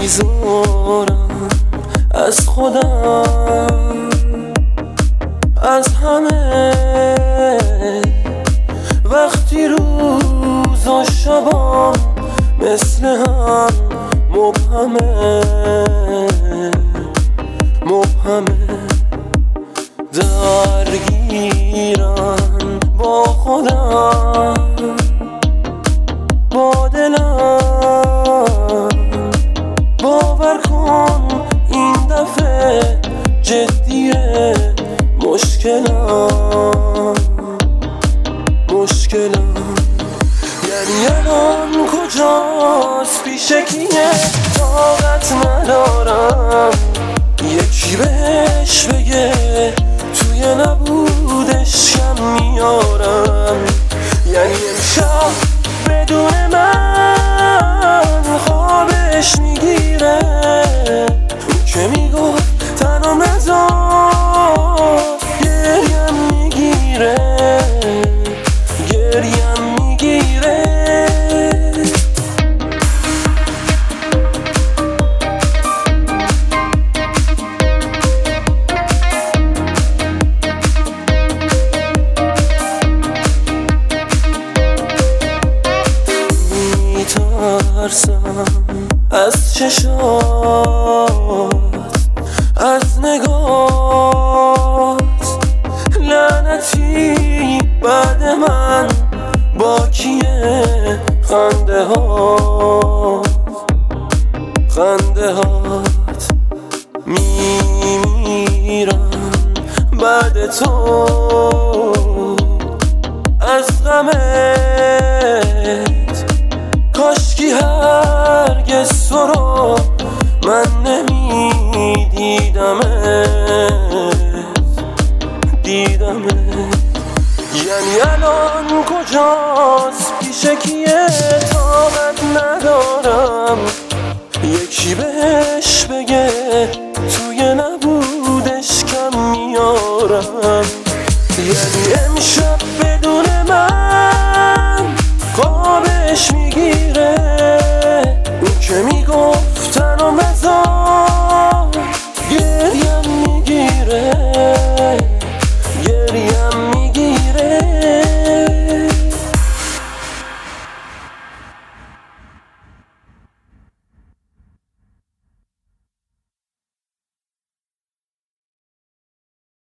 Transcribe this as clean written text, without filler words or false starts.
بیزارم از خودم، از همه. وقتی روز و شبام مثل هم مبهمه درگیرم با خودم، با دلم. باور کن این دفعه جدیه مشکلم. یعنی الان کجاست پیش کیه طاقت ندارم یکی بهش بگه توی نبودش کم میارم. یعنی امشب بدون من خوابش میگیره، اون که میگفت تنها نذار گریم میگیره. میترسم از چشات، از نگات. لعنتی بعد من با کیه خنده هات میمیرم بعد تو از غمت. کاشکی هرگز تو رو من دیدمت. یعنی الان کجاست پیش کیه طاقت ندارم یکی بهش بگه توی نبودش کم میارم. یعنی امشب